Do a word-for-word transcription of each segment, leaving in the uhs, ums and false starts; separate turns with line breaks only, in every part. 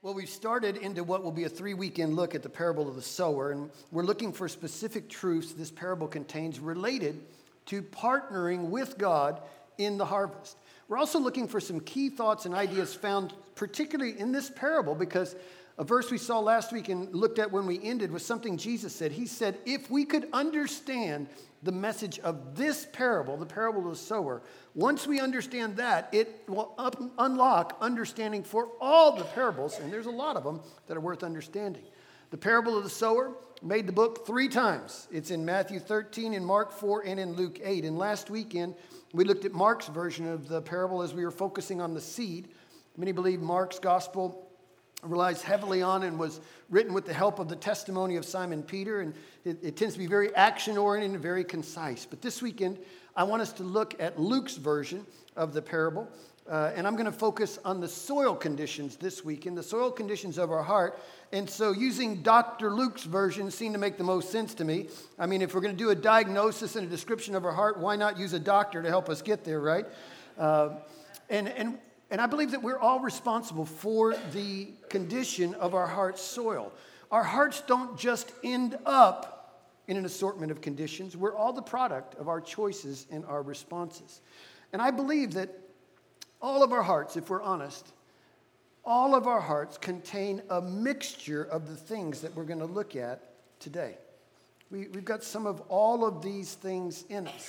Well, we've started into what will be a three-weekend look at the parable of the sower, and we're looking for specific truths this parable contains related to partnering with God in the harvest. We're also looking for some key thoughts and ideas found particularly in this parable, because a verse we saw last week and looked at when we ended was something Jesus said. He said, if we could understand the message of this parable, the parable of the sower, once we understand that, it will up, unlock understanding for all the parables, and there's a lot of them that are worth understanding. The parable of the sower made the book three times. It's in Matthew thirteen, in Mark four, and in Luke eight. And last weekend, we looked at Mark's version of the parable as we were focusing on the seed. Many believe Mark's gospel relies heavily on and was written with the help of the testimony of Simon Peter, and it, it tends to be very action-oriented and very concise. But this weekend, I want us to look at Luke's version of the parable, uh, and I'm going to focus on the soil conditions this weekend, the soil conditions of our heart. And so using Doctor Luke's version seemed to make the most sense to me. I mean, if we're going to do a diagnosis and a description of our heart, why not use a doctor to help us get there, right? Uh, and and And I believe that we're all responsible for the condition of our heart's soil. Our hearts don't just end up in an assortment of conditions. We're all the product of our choices and our responses. And I believe that all of our hearts, if we're honest, all of our hearts contain a mixture of the things that we're going to look at today. We, we've got some of all of these things in us.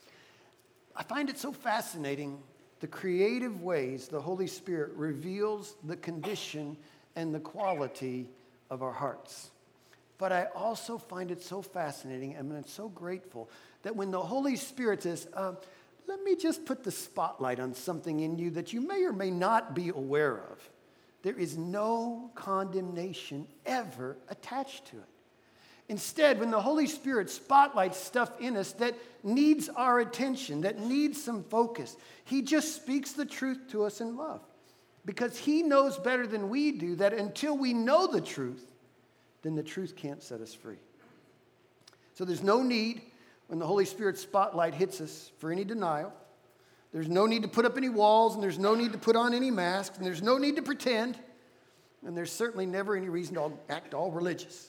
I find it so fascinating the creative ways the Holy Spirit reveals the condition and the quality of our hearts. But I also find it so fascinating, and I'm so grateful that when the Holy Spirit says, uh, let me just put the spotlight on something in you that you may or may not be aware of, there is no condemnation ever attached to it. Instead, when the Holy Spirit spotlights stuff in us that needs our attention, that needs some focus, He just speaks the truth to us in love. Because He knows better than we do that until we know the truth, then the truth can't set us free. So there's no need, when the Holy Spirit spotlight hits us, for any denial. There's no need to put up any walls, and there's no need to put on any masks, and there's no need to pretend, and there's certainly never any reason to act all religious.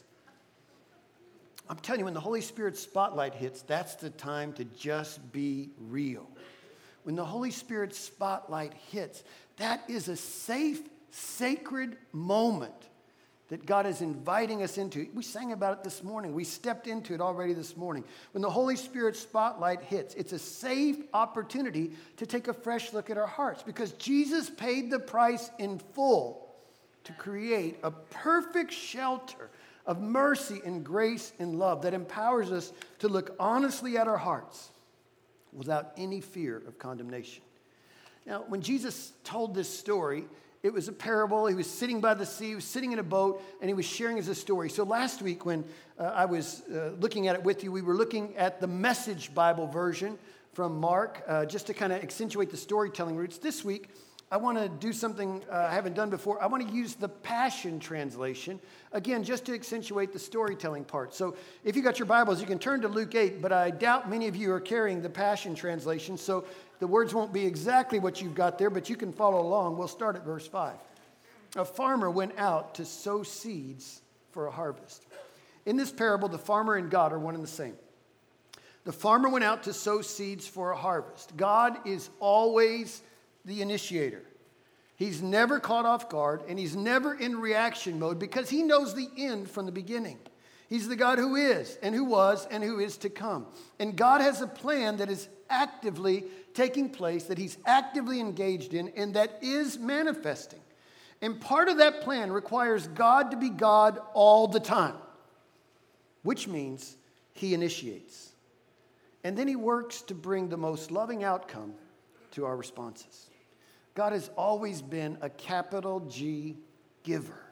I'm telling you, when the Holy Spirit spotlight hits, that's the time to just be real. When the Holy Spirit spotlight hits, that is a safe, sacred moment that God is inviting us into. We sang about it this morning. We stepped into it already this morning. When the Holy Spirit spotlight hits, it's a safe opportunity to take a fresh look at our hearts, because Jesus paid the price in full to create a perfect shelter of mercy and grace and love that empowers us to look honestly at our hearts without any fear of condemnation. Now, when Jesus told this story, it was a parable. He was sitting by the sea, he was sitting in a boat, and he was sharing as a story. So last week when uh, I was uh, looking at it with you, we were looking at the Message Bible version from Mark, uh, just to kind of accentuate the storytelling roots. This week, I want to do something uh, I haven't done before. I want to use the Passion Translation, again, just to accentuate the storytelling part. So if you got your Bibles, you can turn to Luke eight, but I doubt many of you are carrying the Passion Translation, so the words won't be exactly what you've got there, but you can follow along. We'll start at verse five. A farmer went out to sow seeds for a harvest. In this parable, the farmer and God are one and the same. The farmer went out to sow seeds for a harvest. God is always the initiator. He's never caught off guard, and he's never in reaction mode, because he knows the end from the beginning. He's the God who is and who was and who is to come. And God has a plan that is actively taking place, that he's actively engaged in, and that is manifesting. And part of that plan requires God to be God all the time, which means he initiates. And then he works to bring the most loving outcome to our responses. God has always been a capital G giver.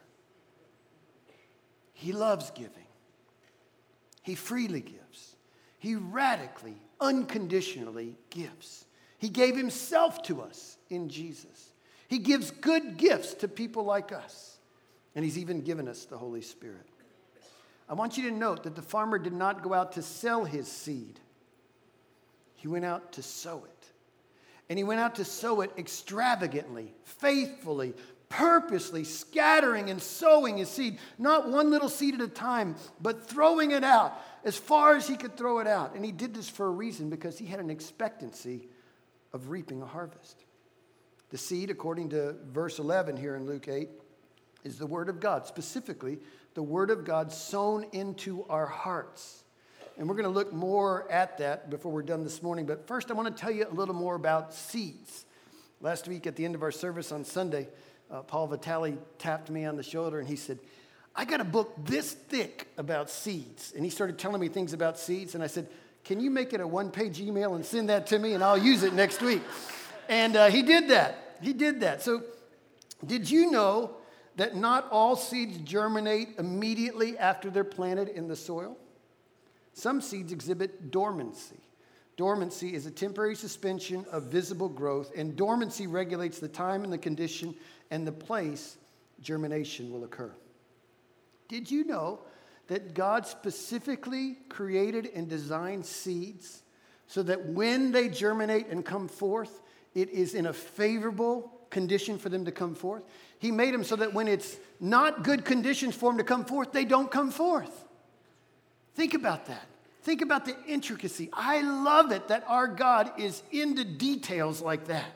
He loves giving. He freely gives. He radically, unconditionally gives. He gave himself to us in Jesus. He gives good gifts to people like us. And he's even given us the Holy Spirit. I want you to note that the farmer did not go out to sell his seed. He went out to sow it. And he went out to sow it extravagantly, faithfully, purposely scattering and sowing his seed, not one little seed at a time, but throwing it out as far as he could throw it out. And he did this for a reason, because he had an expectancy of reaping a harvest. The seed, according to verse eleven here in Luke eight, is the word of God, specifically the word of God sown into our hearts. And we're going to look more at that before we're done this morning. But first, I want to tell you a little more about seeds. Last week at the end of our service on Sunday, uh, Paul Vitale tapped me on the shoulder and he said, I got a book this thick about seeds. And he started telling me things about seeds. And I said, can you make it a one-page email and send that to me, and I'll use it next week? And uh, he did that. He did that. So did you know that not all seeds germinate immediately after they're planted in the soil? Some seeds exhibit dormancy. Dormancy is a temporary suspension of visible growth, and dormancy regulates the time and the condition and the place germination will occur. Did you know that God specifically created and designed seeds so that when they germinate and come forth, it is in a favorable condition for them to come forth? He made them so that when it's not good conditions for them to come forth, they don't come forth. Think about that. Think about the intricacy. I love it that our God is into details like that.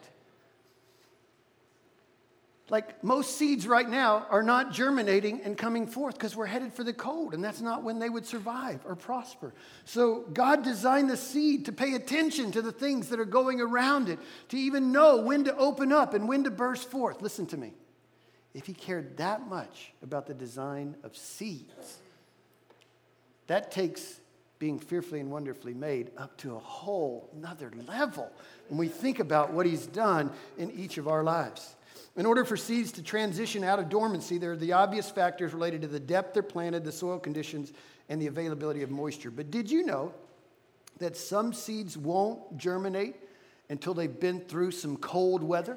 Like most seeds right now are not germinating and coming forth because we're headed for the cold, and that's not when they would survive or prosper. So God designed the seed to pay attention to the things that are going around it, to even know when to open up and when to burst forth. Listen to me. If he cared that much about the design of seeds, that takes being fearfully and wonderfully made up to a whole nother level when we think about what he's done in each of our lives. In order for seeds to transition out of dormancy, there are the obvious factors related to the depth they're planted, the soil conditions, and the availability of moisture. But did you know that some seeds won't germinate until they've been through some cold weather?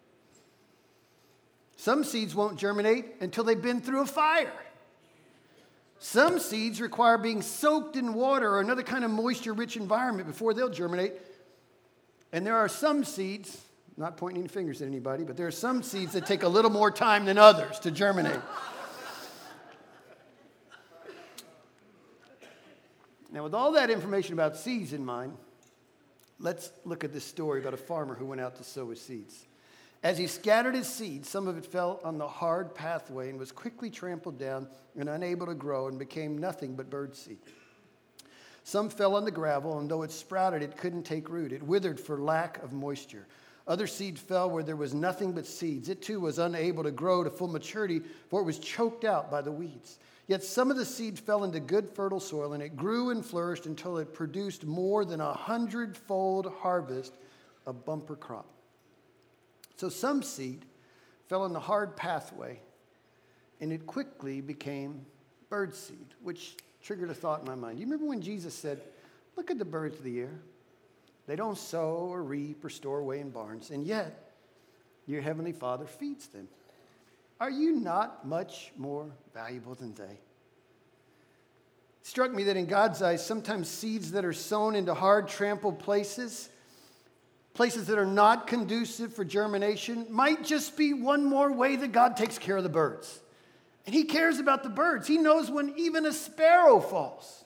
Some seeds won't germinate until they've been through a fire. Some seeds require being soaked in water or another kind of moisture-rich environment before they'll germinate. And there are some seeds, not pointing any fingers at anybody, but there are some seeds that take a little more time than others to germinate. Now, with all that information about seeds in mind, let's look at this story about a farmer who went out to sow his seeds. As he scattered his seed, some of it fell on the hard pathway and was quickly trampled down and unable to grow and became nothing but birdseed. Some fell on the gravel, and though it sprouted, it couldn't take root. It withered for lack of moisture. Other seed fell where there was nothing but seeds. It too was unable to grow to full maturity, for it was choked out by the weeds. Yet some of the seed fell into good fertile soil, and it grew and flourished until it produced more than a hundredfold harvest, a bumper crop. So some seed fell on the hard pathway, and it quickly became birdseed, which triggered a thought in my mind. Do you remember when Jesus said, look at the birds of the air? They don't sow or reap or store away in barns, and yet your heavenly Father feeds them. Are you not much more valuable than they? It struck me that in God's eyes, sometimes seeds that are sown into hard, trampled places, places that are not conducive for germination, might just be one more way that God takes care of the birds. And he cares about the birds. He knows when even a sparrow falls.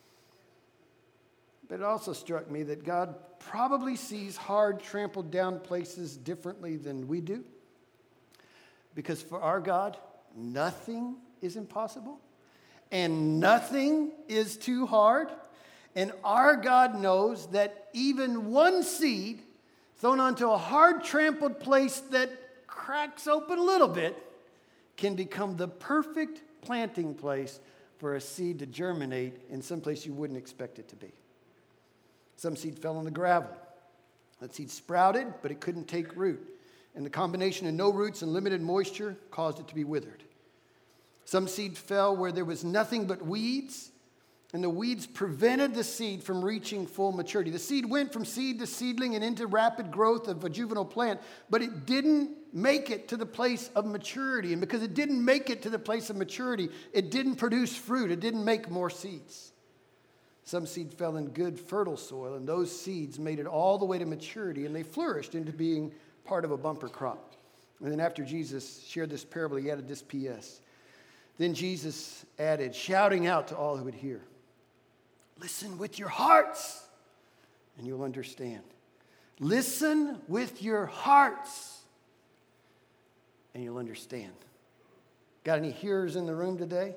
But it also struck me that God probably sees hard, trampled down places differently than we do. Because for our God, nothing is impossible, and nothing is too hard. And our God knows that even one seed thrown onto a hard, trampled place that cracks open a little bit can become the perfect planting place for a seed to germinate in some place you wouldn't expect it to be. Some seed fell on the gravel. That seed sprouted, but it couldn't take root. And the combination of no roots and limited moisture caused it to be withered. Some seed fell where there was nothing but weeds, and the weeds prevented the seed from reaching full maturity. The seed went from seed to seedling and into rapid growth of a juvenile plant, but it didn't make it to the place of maturity. And because it didn't make it to the place of maturity, it didn't produce fruit. It didn't make more seeds. Some seed fell in good, fertile soil, and those seeds made it all the way to maturity, and they flourished into being part of a bumper crop. And then after Jesus shared this parable, he added this P S. Then Jesus added, shouting out to all who would hear, listen with your hearts, and you'll understand. Listen with your hearts, and you'll understand. Got any hearers in the room today?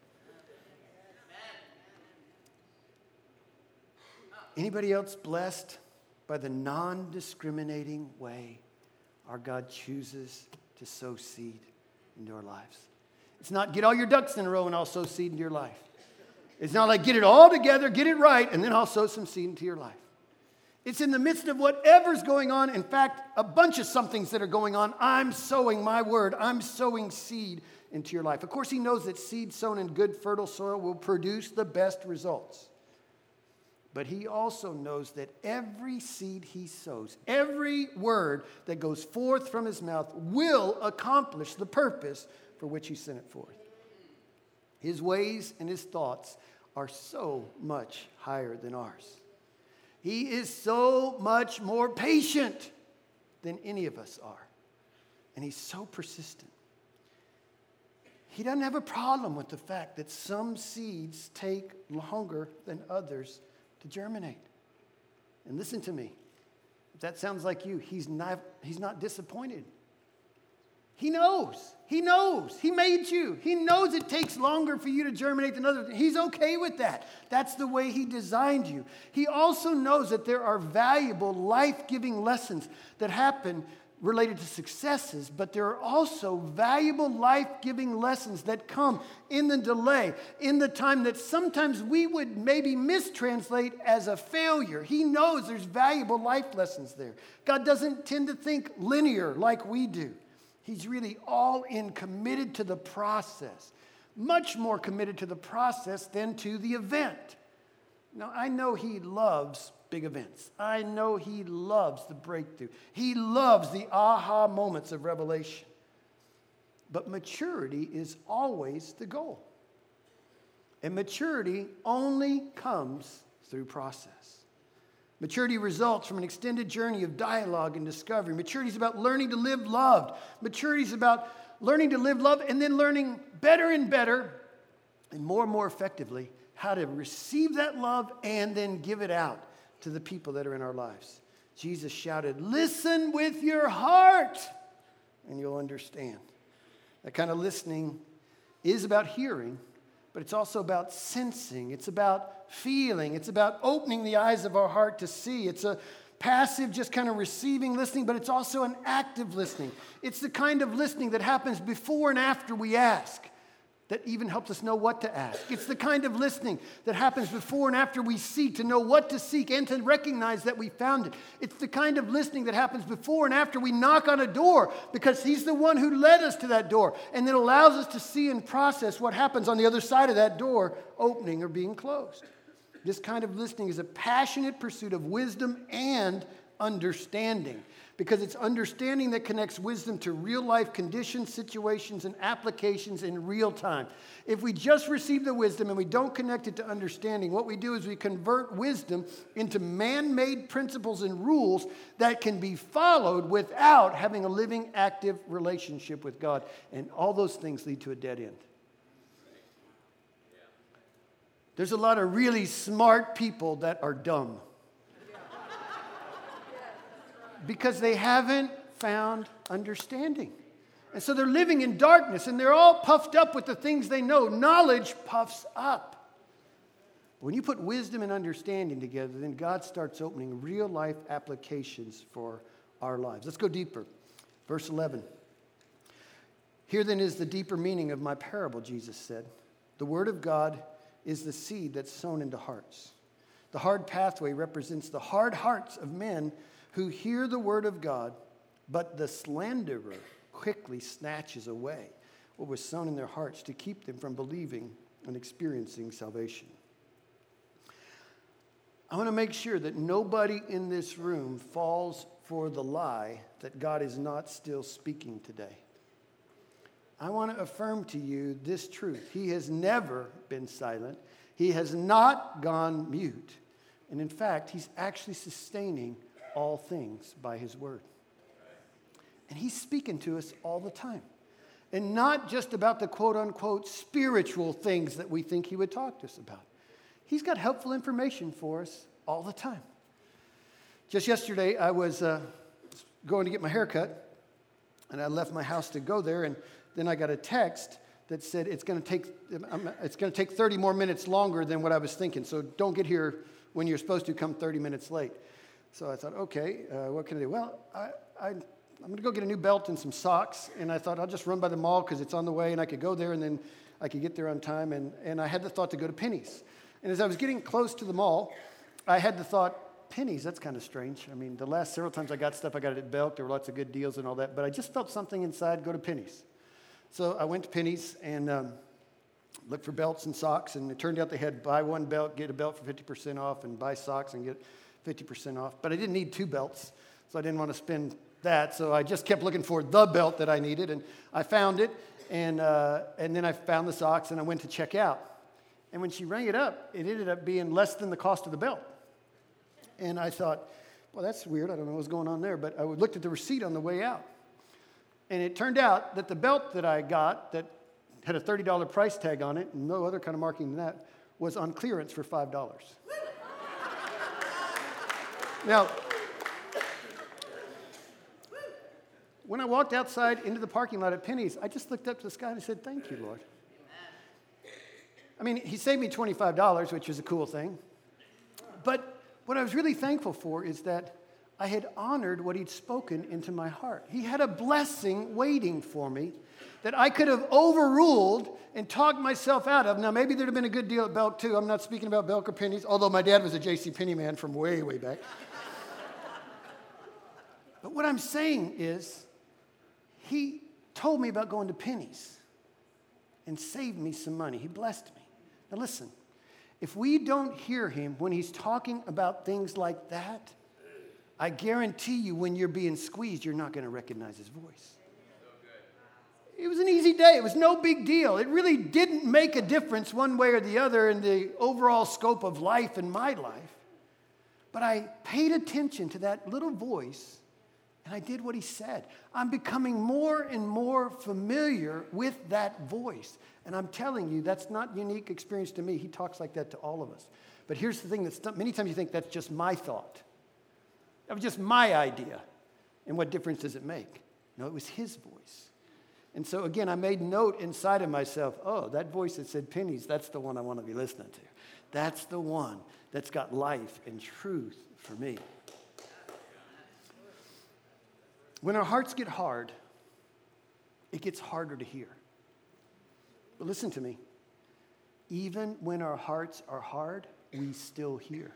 Anybody else blessed by the non-discriminating way our God chooses to sow seed into our lives? It's not get all your ducks in a row and I'll sow seed into your life. It's not like get it all together, get it right, and then I'll sow some seed into your life. It's in the midst of whatever's going on. In fact, a bunch of somethings that are going on. I'm sowing my word. I'm sowing seed into your life. Of course, he knows that seed sown in good, fertile soil will produce the best results. But he also knows that every seed he sows, every word that goes forth from his mouth will accomplish the purpose for which he sent it forth. His ways and his thoughts are so much higher than ours. He is so much more patient than any of us are. And he's so persistent. He doesn't have a problem with the fact that some seeds take longer than others to germinate. And listen to me. If that sounds like you, he's not, he's not disappointed. He knows. He knows. He made you. He knows it takes longer for you to germinate than others. He's okay with that. That's the way he designed you. He also knows that there are valuable, life-giving lessons that happen related to successes, but there are also valuable, life-giving lessons that come in the delay, in the time that sometimes we would maybe mistranslate as a failure. He knows there's valuable life lessons there. God doesn't tend to think linear like we do. He's really all in, committed to the process, much more committed to the process than to the event. Now, I know he loves big events. I know he loves the breakthrough. He loves the aha moments of revelation. But maturity is always the goal. And maturity only comes through process. Maturity results from an extended journey of dialogue and discovery. Maturity is about learning to live loved. Maturity is about learning to live loved and then learning better and better and more and more effectively how to receive that love and then give it out to the people that are in our lives. Jesus shouted, listen with your heart, and you'll understand. That kind of listening is about hearing, but it's also about sensing. It's about feeling. It's about opening the eyes of our heart to see. It's a passive, just kind of receiving listening, but it's also an active listening. It's the kind of listening that happens before and after we ask, that even helps us know what to ask. It's the kind of listening that happens before and after we seek, to know what to seek and to recognize that we found it. It's the kind of listening that happens before and after we knock on a door, because he's the one who led us to that door, and then allows us to see and process what happens on the other side of that door opening or being closed. This kind of listening is a passionate pursuit of wisdom and understanding, because it's understanding that connects wisdom to real life conditions, situations, and applications in real time. If we just receive the wisdom and we don't connect it to understanding, what we do is we convert wisdom into man-made principles and rules that can be followed without having a living, active relationship with God. And all those things lead to a dead end. There's a lot of really smart people that are dumb, because they haven't found understanding. And so they're living in darkness, and they're all puffed up with the things they know. Knowledge puffs up. When you put wisdom and understanding together, then God starts opening real life applications for our lives. Let's go deeper. Verse eleven. Here then is the deeper meaning of my parable, Jesus said. The word of God is the seed that's sown into hearts. The hard pathway represents the hard hearts of men who hear the word of God, but the slanderer quickly snatches away what was sown in their hearts to keep them from believing and experiencing salvation. I want to make sure that nobody in this room falls for the lie that God is not still speaking today. I want to affirm to you this truth. He has never been silent. He has not gone mute. And in fact, he's actually sustaining all things by his word. And he's speaking to us all the time. And not just about the quote-unquote spiritual things that we think he would talk to us about. He's got helpful information for us all the time. Just yesterday, I was uh, going to get my hair cut, and I left my house to go there, and then I got a text that said it's going to take it's going to take thirty more minutes longer than what I was thinking. So don't get here when you're supposed to come thirty minutes late. So I thought, okay, uh, what can I do? Well, I, I, I'm going to go get a new belt and some socks. And I thought I'll just run by the mall because it's on the way and I could go there and then I could get there on time. And, and I had the thought to go to Penny's. And as I was getting close to the mall, I had the thought, Penny's, that's kind of strange. I mean, the last several times I got stuff, I got it at Belk. There were lots of good deals and all that. But I just felt something inside, go to Penny's. So I went to Penny's and um, looked for belts and socks. And it turned out they had buy one belt, get a belt for fifty percent off, and buy socks and get fifty percent off. But I didn't need two belts, so I didn't want to spend that. So I just kept looking for the belt that I needed, and I found it. And uh, and then I found the socks, and I went to check out. And when she rang it up, it ended up being less than the cost of the belt. And I thought, well, that's weird. I don't know what's going on there. But I looked at the receipt on the way out. And it turned out that the belt that I got that had a thirty dollars price tag on it, and no other kind of marking than that, was on clearance for five dollars. Now, when I walked outside into the parking lot at Penny's, I just looked up to the sky and I said, thank you, Lord. I mean, he saved me twenty-five dollars, which is a cool thing. But what I was really thankful for is that I had honored what he'd spoken into my heart. He had a blessing waiting for me that I could have overruled and talked myself out of. Now, maybe there'd have been a good deal at Belk, too. I'm not speaking about Belk or Penny's, although my dad was a J C Penney man from way, way back. But what I'm saying is, he told me about going to Penny's and saved me some money. He blessed me. Now, listen, if we don't hear him when he's talking about things like that, I guarantee you when you're being squeezed, you're not going to recognize his voice. It was an easy day. It was no big deal. It really didn't make a difference one way or the other in the overall scope of life and my life. But I paid attention to that little voice, and I did what he said. I'm becoming more and more familiar with that voice. And I'm telling you, that's not unique experience to me. He talks like that to all of us. But here's the thing, that's many times you think that's just my thought. That was just my idea. And what difference does it make? No, it was his voice. And so, again, I made note inside of myself, oh, that voice that said Penny's, that's the one I want to be listening to. That's the one that's got life and truth for me. When our hearts get hard, it gets harder to hear. But listen to me. Even when our hearts are hard, we still hear.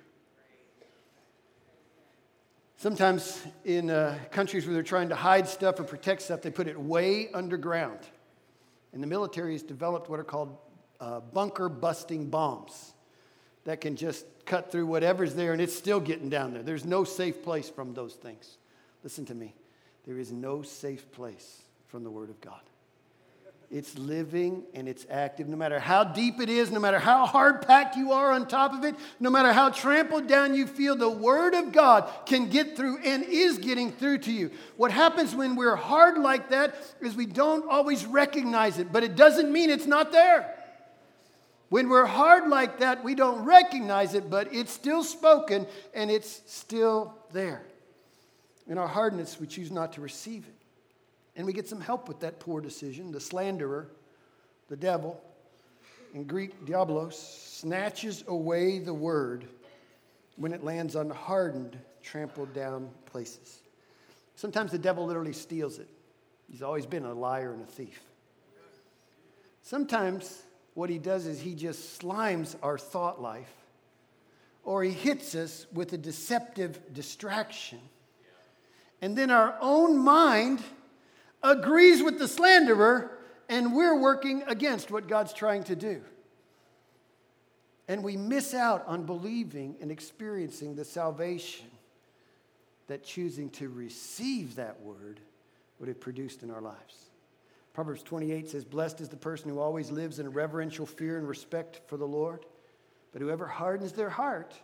Sometimes in uh, countries where they're trying to hide stuff or protect stuff, they put it way underground. And the military has developed what are called uh, bunker-busting bombs that can just cut through whatever's there, and it's still getting down there. There's no safe place from those things. Listen to me. There is no safe place from the Word of God. It's living and it's active. No matter how deep it is, no matter how hard-packed you are on top of it, no matter how trampled down you feel, the Word of God can get through and is getting through to you. What happens when we're hard like that is we don't always recognize it, but it doesn't mean it's not there. When we're hard like that, we don't recognize it, but it's still spoken and it's still there. In our hardness, we choose not to receive it. And we get some help with that poor decision. The slanderer, the devil, in Greek, diabolos, snatches away the word when it lands on hardened, trampled down places. Sometimes the devil literally steals it. He's always been a liar and a thief. Sometimes what he does is he just slimes our thought life, or he hits us with a deceptive distraction. And then our own mind agrees with the slanderer, and we're working against what God's trying to do. And we miss out on believing and experiencing the salvation that choosing to receive that word would have produced in our lives. Proverbs twenty-eight says, "Blessed is the person who always lives in reverential fear and respect for the Lord, but whoever hardens their heart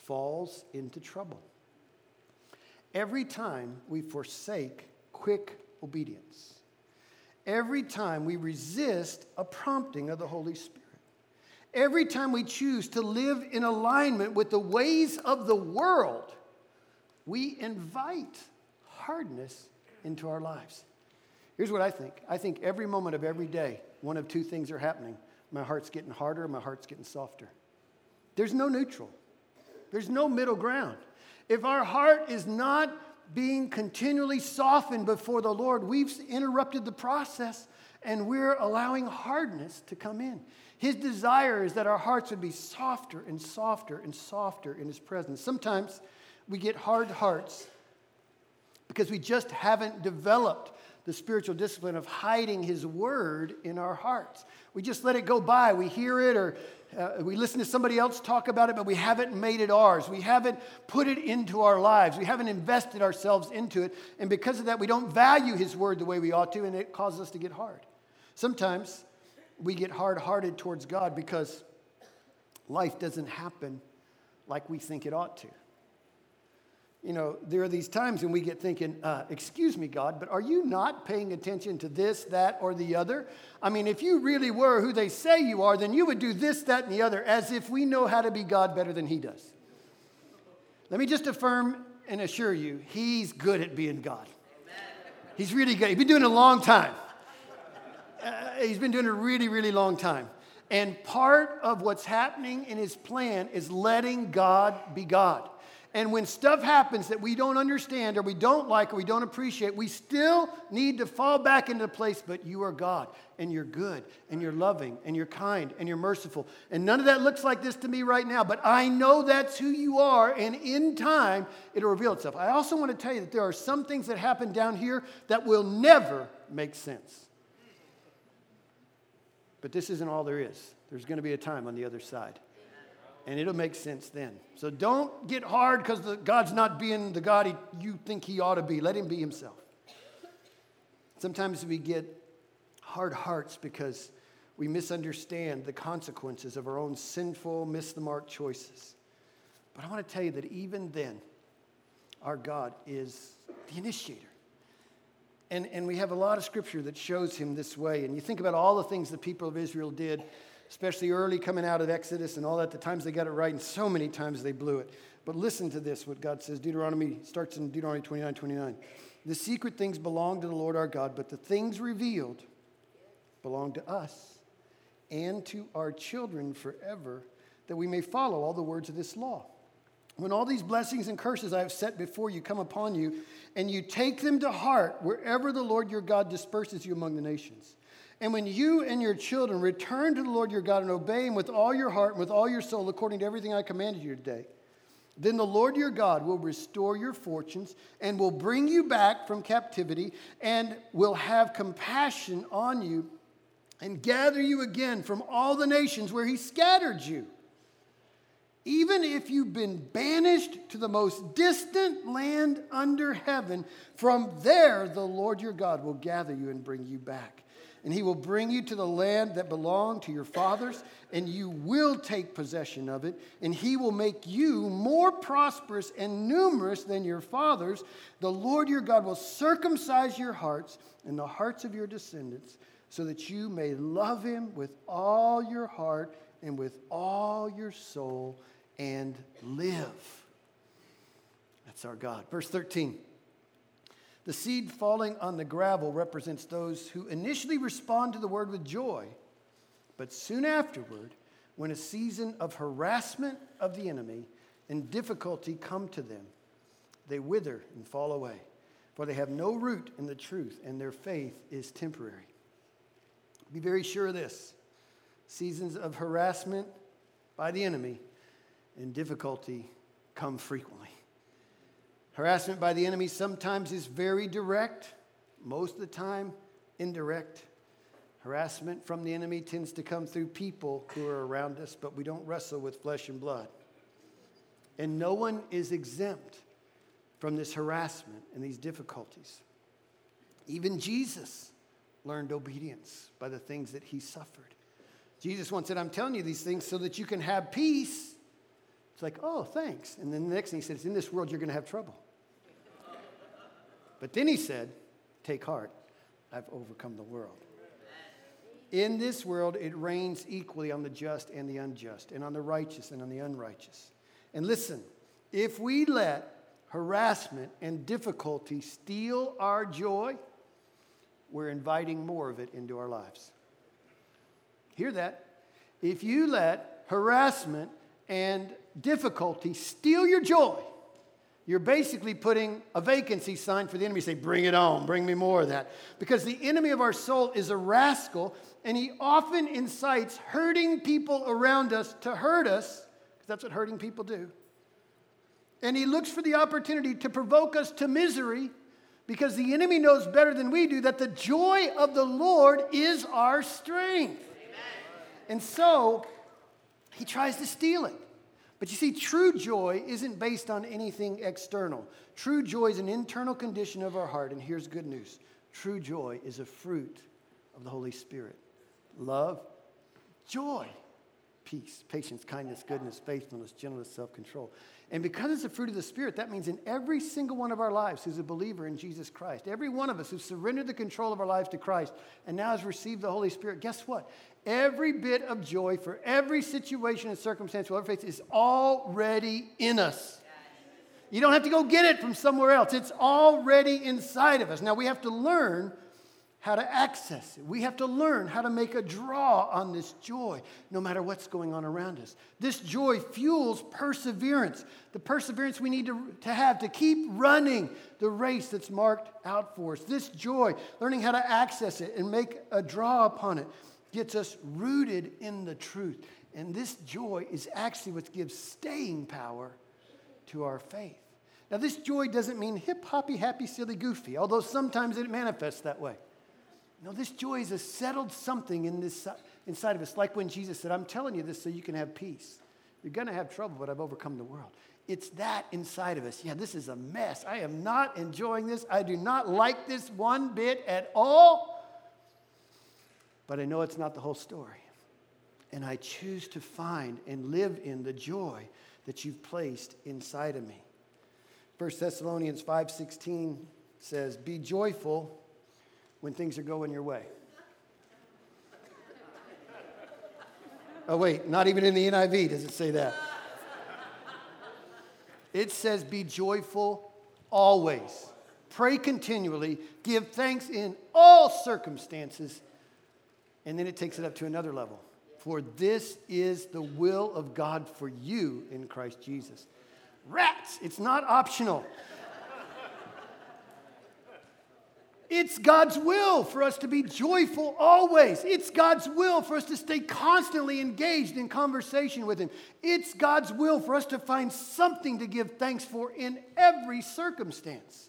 falls into trouble." Every time we forsake quick obedience. Every time we resist a prompting of the Holy Spirit. Every time we choose to live in alignment with the ways of the world, we invite hardness into our lives. Here's what I think. I think every moment of every day, one of two things are happening. My heart's getting harder, my heart's getting softer. There's no neutral. There's no middle ground. If our heart is not being continually softened before the Lord, we've interrupted the process and we're allowing hardness to come in. His desire is that our hearts would be softer and softer and softer in His presence. Sometimes we get hard hearts because we just haven't developed the spiritual discipline of hiding His word in our hearts. We just let it go by. We hear it or uh, we listen to somebody else talk about it, but we haven't made it ours. We haven't put it into our lives. We haven't invested ourselves into it. And because of that, we don't value His word the way we ought to, and it causes us to get hard. Sometimes we get hard-hearted towards God because life doesn't happen like we think it ought to. You know, there are these times when we get thinking, uh, excuse me, God, but are you not paying attention to this, that, or the other? I mean, if you really were who they say you are, then you would do this, that, and the other, as if we know how to be God better than He does. Let me just affirm and assure you, He's good at being God. He's really good. He's been doing it a long time. Uh, he's been doing it a really, really long time. And part of what's happening in His plan is letting God be God. And when stuff happens that we don't understand or we don't like or we don't appreciate, we still need to fall back into place. But you are God, and you're good, and you're loving, and you're kind, and you're merciful. And none of that looks like this to me right now, but I know that's who you are, and in time, it'll reveal itself. I also want to tell you that there are some things that happen down here that will never make sense. But this isn't all there is. There's going to be a time on the other side. And it'll make sense then. So don't get hard because God's not being the God he, you think He ought to be. Let Him be Himself. Sometimes we get hard hearts because we misunderstand the consequences of our own sinful, miss-the-mark choices. But I want to tell you that even then, our God is the initiator. And, and we have a lot of scripture that shows Him this way. And you think about all the things the people of Israel did, especially early coming out of Exodus and all that, the times they got it right, and so many times they blew it. But listen to this, what God says. Deuteronomy starts in Deuteronomy twenty-nine twenty-nine. The secret things belong to the Lord our God, but the things revealed belong to us and to our children forever, that we may follow all the words of this law. When all these blessings and curses I have set before you come upon you, and you take them to heart wherever the Lord your God disperses you among the nations. And when you and your children return to the Lord your God and obey Him with all your heart and with all your soul, according to everything I commanded you today, then the Lord your God will restore your fortunes and will bring you back from captivity and will have compassion on you and gather you again from all the nations where He scattered you. Even if you've been banished to the most distant land under heaven, from there the Lord your God will gather you and bring you back. And He will bring you to the land that belonged to your fathers, and you will take possession of it. And He will make you more prosperous and numerous than your fathers. The Lord your God will circumcise your hearts and the hearts of your descendants, so that you may love Him with all your heart and with all your soul and live. That's our God. Verse thirteen. The seed falling on the gravel represents those who initially respond to the word with joy, but soon afterward, when a season of harassment of the enemy and difficulty come to them, they wither and fall away, for they have no root in the truth, and their faith is temporary. Be very sure of this. Seasons of harassment by the enemy and difficulty come frequently. Harassment by the enemy sometimes is very direct, most of the time indirect. Harassment from the enemy tends to come through people who are around us, but we don't wrestle with flesh and blood. And no one is exempt from this harassment and these difficulties. Even Jesus learned obedience by the things that He suffered. Jesus once said, I'm telling you these things so that you can have peace. It's like, oh, thanks. And then the next thing He said, in this world you're going to have trouble. But then He said, take heart, I've overcome the world. In this world, it rains equally on the just and the unjust, and on the righteous and on the unrighteous. And listen, if we let harassment and difficulty steal our joy, we're inviting more of it into our lives. Hear that? If you let harassment and difficulty steal your joy, you're basically putting a vacancy sign for the enemy. Say, bring it on, bring me more of that. Because the enemy of our soul is a rascal, and he often incites hurting people around us to hurt us, because that's what hurting people do. And he looks for the opportunity to provoke us to misery, because the enemy knows better than we do that the joy of the Lord is our strength. Amen. And so, he tries to steal it. But you see, true joy isn't based on anything external. True joy is an internal condition of our heart. And here's good news. True joy is a fruit of the Holy Spirit. Love, joy, peace, patience, kindness, goodness, faithfulness, gentleness, self-control. And because it's a fruit of the Spirit, that means in every single one of our lives who's a believer in Jesus Christ, every one of us who's surrendered the control of our lives to Christ and now has received the Holy Spirit, guess what? Every bit of joy for every situation and circumstance we'll ever face is already in us. You don't have to go get it from somewhere else. It's already inside of us. Now, we have to learn how to access it. We have to learn how to make a draw on this joy, no matter what's going on around us. This joy fuels perseverance, the perseverance we need to, to have to keep running the race that's marked out for us. This joy, learning how to access it and make a draw upon it, gets us rooted in the truth. And this joy is actually what gives staying power to our faith. Now, this joy doesn't mean hip-hoppy, happy, silly, goofy, although sometimes it manifests that way. No, this joy is a settled something in this, inside of us, like when Jesus said, I'm telling you this so you can have peace. You're going to have trouble, but I've overcome the world. It's that inside of us. Yeah, this is a mess. I am not enjoying this. I do not like this one bit at all. But I know it's not the whole story. And I choose to find and live in the joy that you've placed inside of me. First Thessalonians five sixteen says, be joyful when things are going your way. Oh, wait, not even in the N I V does it say that. It says, be joyful always. Pray continually. Give thanks in all circumstances. And then it takes it up to another level. For this is the will of God for you in Christ Jesus. Rats, it's not optional. It's God's will for us to be joyful always. It's God's will for us to stay constantly engaged in conversation with Him. It's God's will for us to find something to give thanks for in every circumstance.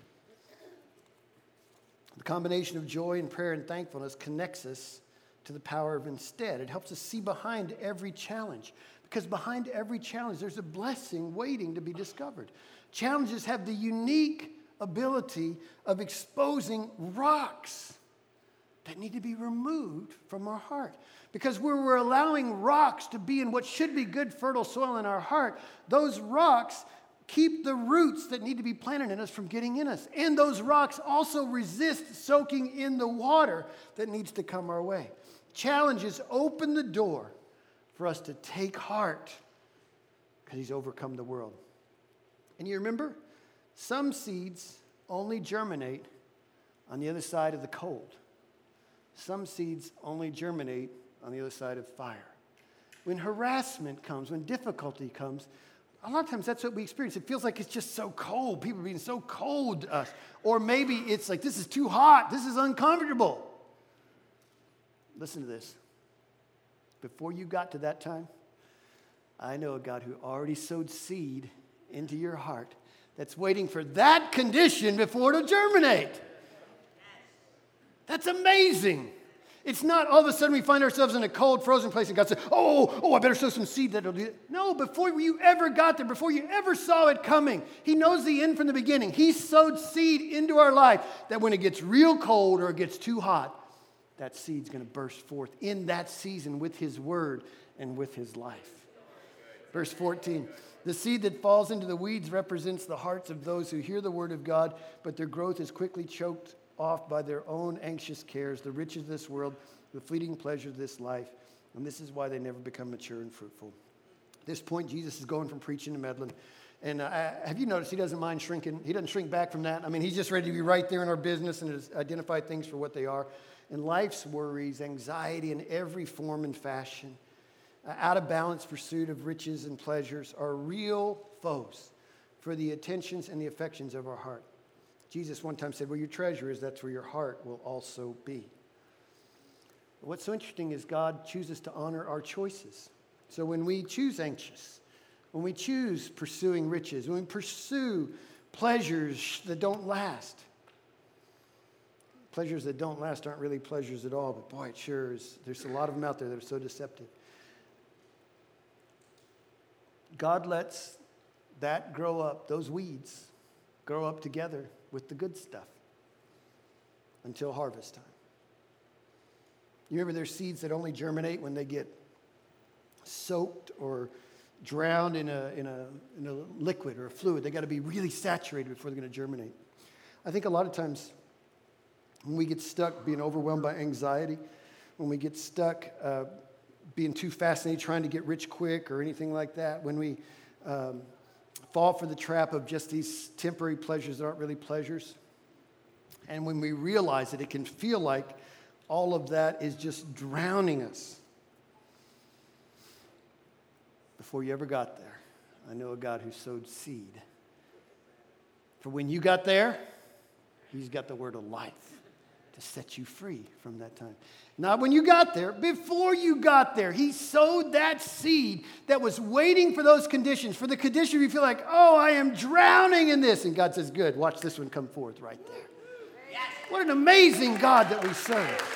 The combination of joy and prayer and thankfulness connects us to the power of instead. It helps us see behind every challenge. Because behind every challenge, there's a blessing waiting to be discovered. Challenges have the unique ability of exposing rocks that need to be removed from our heart. Because where we're allowing rocks to be in what should be good, fertile soil in our heart, those rocks keep the roots that need to be planted in us from getting in us. And those rocks also resist soaking in the water that needs to come our way. Challenges open the door for us to take heart because He's overcome the world. And you remember, some seeds only germinate on the other side of the cold. Some seeds only germinate on the other side of fire. When harassment comes, when difficulty comes, a lot of times that's what we experience. It feels like it's just so cold. People are being so cold to us. Or maybe it's like, this is too hot. This is uncomfortable. Listen to this. Before you got to that time, I know a God who already sowed seed into your heart that's waiting for that condition before it'll germinate. That's amazing. It's not all of a sudden we find ourselves in a cold, frozen place and God says, oh, oh, I better sow some seed that'll do it. No, before you ever got there, before you ever saw it coming, He knows the end from the beginning. He sowed seed into our life that when it gets real cold or it gets too hot, that seed's going to burst forth in that season with His word and with His life. Verse fourteen, the seed that falls into the weeds represents the hearts of those who hear the word of God, but their growth is quickly choked off by their own anxious cares, the riches of this world, the fleeting pleasures of this life. And this is why they never become mature and fruitful. At this point, Jesus is going from preaching to meddling. And uh, have you noticed he doesn't mind shrinking? He doesn't shrink back from that. I mean, he's just ready to be right there in our business and identify things for what they are. And life's worries, anxiety in every form and fashion, uh, out of balance pursuit of riches and pleasures are real foes for the attentions and the affections of our heart. Jesus one time said, where your treasure is, that's where your heart will also be. What's so interesting is God chooses to honor our choices. So when we choose anxious, when we choose pursuing riches, when we pursue pleasures that don't last, pleasures that don't last aren't really pleasures at all, but boy, it sure is. There's a lot of them out there that are so deceptive. God lets that grow up, those weeds grow up together with the good stuff until harvest time. You remember there's seeds that only germinate when they get soaked or drowned in a, in a, in a liquid or a fluid. They got to be really saturated before they're going to germinate. I think a lot of times when we get stuck being overwhelmed by anxiety, when we get stuck uh, being too fascinated trying to get rich quick or anything like that, when we um, fall for the trap of just these temporary pleasures that aren't really pleasures, and when we realize that it can feel like all of that is just drowning us. Before you ever got there, I know a God who sowed seed. For when you got there, he's got the word of life to set you free from that time. Not when you got there, before you got there, he sowed that seed that was waiting for those conditions, for the condition you feel like, oh, I am drowning in this. And God says, good, watch this one come forth right there. What an amazing God that we serve.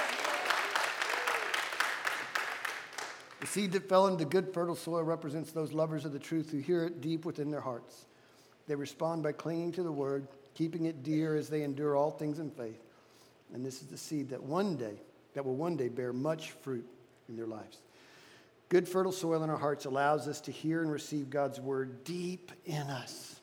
The seed that fell into good fertile soil represents those lovers of the truth who hear it deep within their hearts. They respond by clinging to the word, keeping it dear as they endure all things in faith. And this is the seed that one day, that will one day bear much fruit in their lives. Good fertile soil in our hearts allows us to hear and receive God's word deep in us.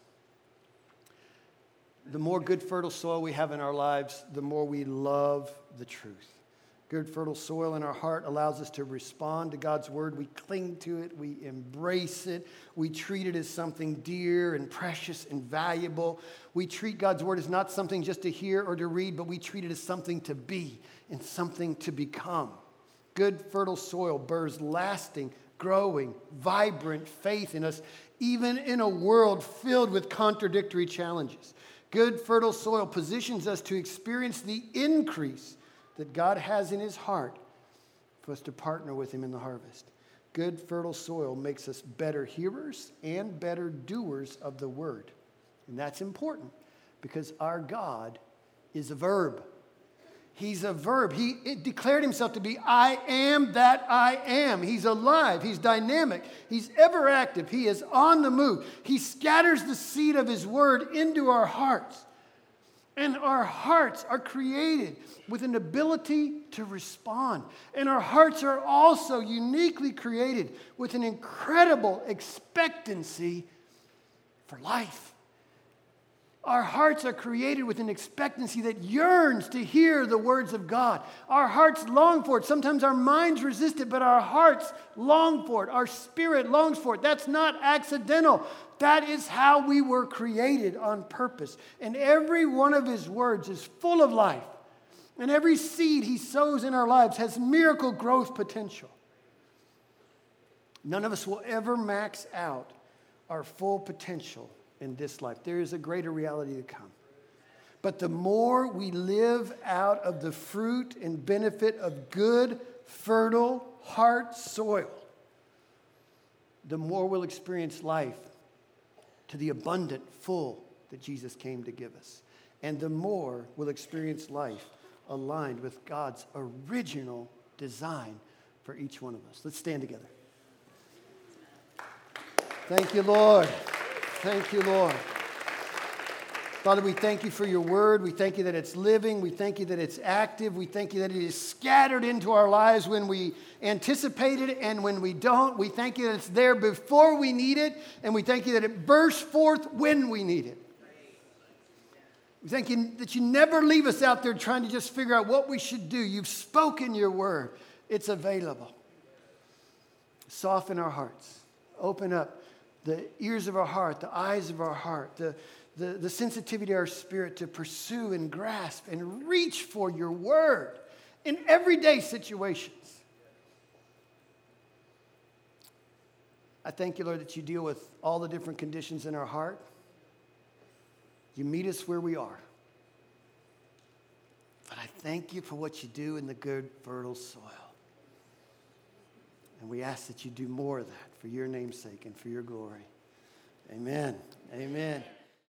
The more good fertile soil we have in our lives, the more we love the truth. Good fertile soil in our heart allows us to respond to God's word. We cling to it. We embrace it. We treat it as something dear and precious and valuable. We treat God's word as not something just to hear or to read, but we treat it as something to be and something to become. Good fertile soil bears lasting, growing, vibrant faith in us, even in a world filled with contradictory challenges. Good fertile soil positions us to experience the increase that God has in his heart for us to partner with him in the harvest. Good fertile soil makes us better hearers and better doers of the word. And that's important because our God is a verb. He's a verb. He declared himself to be, I am that I am. He's alive. He's dynamic. He's ever active. He is on the move. He scatters the seed of his word into our hearts. And our hearts are created with an ability to respond. And our hearts are also uniquely created with an incredible expectancy for life. Our hearts are created with an expectancy that yearns to hear the words of God. Our hearts long for it. Sometimes our minds resist it, but our hearts long for it. Our spirit longs for it. That's not accidental. That is how we were created on purpose. And every one of his words is full of life. And every seed he sows in our lives has miracle growth potential. None of us will ever max out our full potential in this life. There is a greater reality to come. But the more we live out of the fruit and benefit of good, fertile heart soil, the more we'll experience life to the abundant, full that Jesus came to give us. And the more we'll experience life aligned with God's original design for each one of us. Let's stand together. Thank you, Lord. Thank you, Lord. Father, we thank you for your word. We thank you that it's living. We thank you that it's active. We thank you that it is scattered into our lives when we anticipate it and when we don't. We thank you that it's there before we need it. And we thank you that it bursts forth when we need it. We thank you that you never leave us out there trying to just figure out what we should do. You've spoken your word. It's available. Soften our hearts. Open up the ears of our heart, the eyes of our heart, the, the, the sensitivity of our spirit to pursue and grasp and reach for your word in everyday situations. I thank you, Lord, that you deal with all the different conditions in our heart. You meet us where we are. But I thank you for what you do in the good, fertile soil. And we ask that you do more of that for your name's sake and for your glory. Amen. Amen.